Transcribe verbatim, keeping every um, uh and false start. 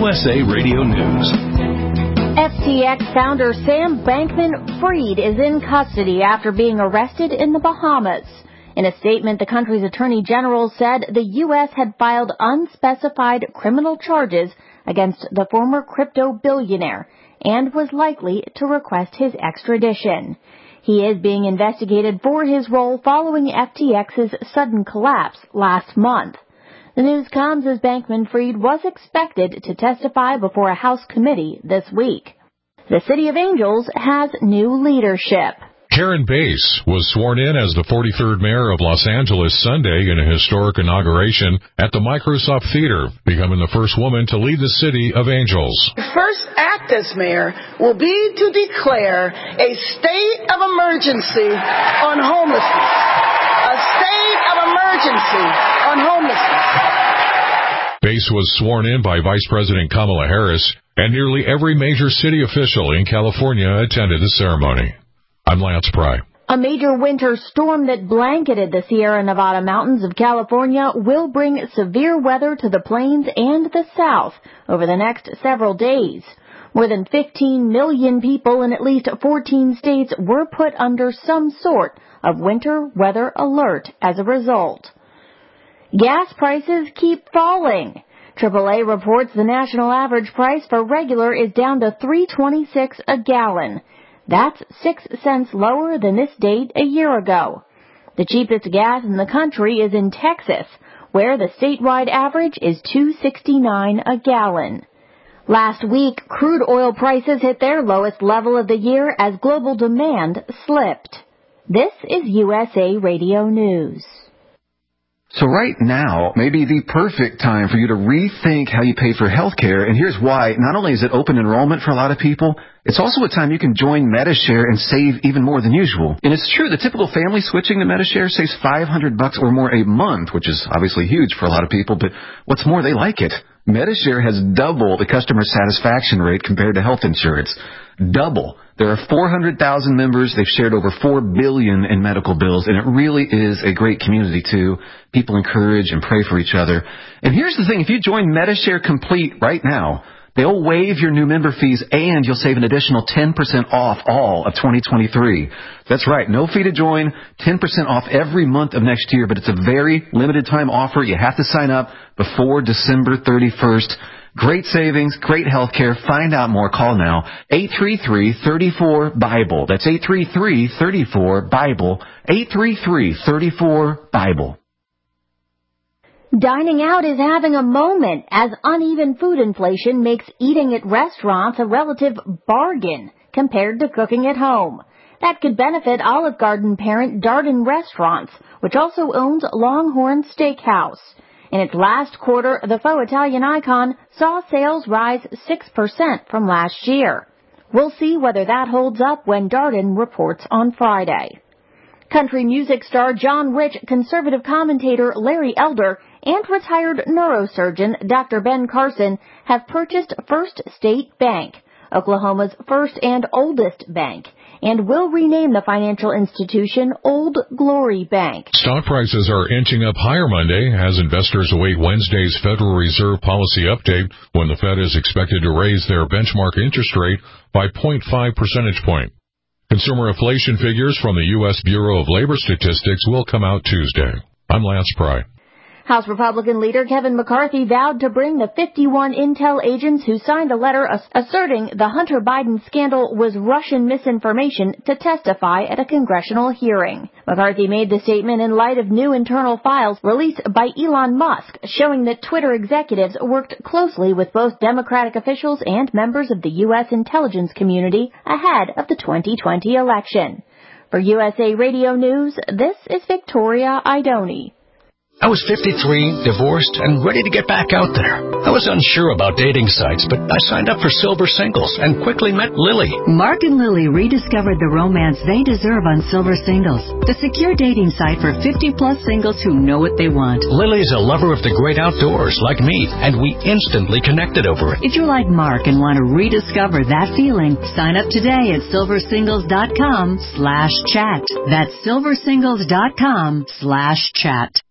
S A Radio News. F T X founder Sam Bankman-Fried is in custody after being arrested in the Bahamas. In a statement, the country's attorney general said the U S had filed unspecified criminal charges against the former crypto billionaire and was likely to request his extradition. He is being investigated for his role following F T X's sudden collapse last month. The news comes as Bankman-Fried was expected to testify before a House committee this week. The City of Angels has new leadership. Karen Bass was sworn in as the forty-third mayor of Los Angeles Sunday in a historic inauguration at the Microsoft Theater, becoming the first woman to lead the City of Angels. The first act as mayor will be to declare a state of emergency on homelessness. A state of emergency on homelessness. Bass was sworn in by Vice President Kamala Harris, and nearly every major city official in California attended the ceremony. I'm Lance Pry. A major winter storm that blanketed the Sierra Nevada mountains of California will bring severe weather to the plains and the south over the next several days. More than fifteen million people in at least fourteen states were put under some sort of winter weather alert as a result. Gas prices keep falling. triple A reports the national average price for regular is down to three twenty-six a gallon. That's six cents lower than this date a year ago. The cheapest gas in the country is in Texas, where the statewide average is two sixty-nine a gallon. Last week, crude oil prices hit their lowest level of the year as global demand slipped. This is U S A Radio News. So right now may be the perfect time for you to rethink how you pay for health care, and here's why. Not only is it open enrollment for a lot of people, it's also a time you can join Medi-Share and save even more than usual. And it's true, the typical family switching to Medi-Share saves five hundred bucks or more a month, which is obviously huge for a lot of people, but what's more, they like it. Medi-Share has double the customer satisfaction rate compared to health insurance. Double. There are four hundred thousand members. They've shared over four billion dollars in medical bills, and it really is a great community, too. People encourage and pray for each other. And here's the thing. If you join Medi-Share Complete right now, they'll waive your new member fees, and you'll save an additional ten percent off all of twenty twenty-three. That's right. No fee to join, ten percent off every month of next year, but it's a very limited time offer. You have to sign up before December thirty-first. Great savings, great health care. Find out more. Call now. eight three three, three four, BIBLE. That's eight three three, three four, BIBLE. eight three three, three four, BIBLE. Dining out is having a moment as uneven food inflation makes eating at restaurants a relative bargain compared to cooking at home. That could benefit Olive Garden parent Darden Restaurants, which also owns Longhorn Steakhouse. In its last quarter, the faux Italian icon saw sales rise six percent from last year. We'll see whether that holds up when Darden reports on Friday. Country music star John Rich, conservative commentator Larry Elder, and retired neurosurgeon Doctor Ben Carson have purchased First State Bank, Oklahoma's first and oldest bank, and will rename the financial institution Old Glory Bank. Stock prices are inching up higher Monday as investors await Wednesday's Federal Reserve policy update when the Fed is expected to raise their benchmark interest rate by zero point five percentage point. Consumer inflation figures from the U S Bureau of Labor Statistics will come out Tuesday. I'm Lance Pry. House Republican leader Kevin McCarthy vowed to bring the fifty-one intel agents who signed a letter asserting the Hunter Biden scandal was Russian misinformation to testify at a congressional hearing. McCarthy made the statement in light of new internal files released by Elon Musk showing that Twitter executives worked closely with both Democratic officials and members of the U S intelligence community ahead of the twenty twenty election. For U S A Radio News, this is Victoria Idoni. I was fifty-three, divorced, and ready to get back out there. I was unsure about dating sites, but I signed up for Silver Singles and quickly met Lily. Mark and Lily rediscovered the romance they deserve on Silver Singles, the secure dating site for fifty-plus singles who know what they want. Lily's a lover of the great outdoors like me, and we instantly connected over it. If you're like Mark and want to rediscover that feeling, sign up today at silversingles.com slash chat. That's silversingles.com slash chat.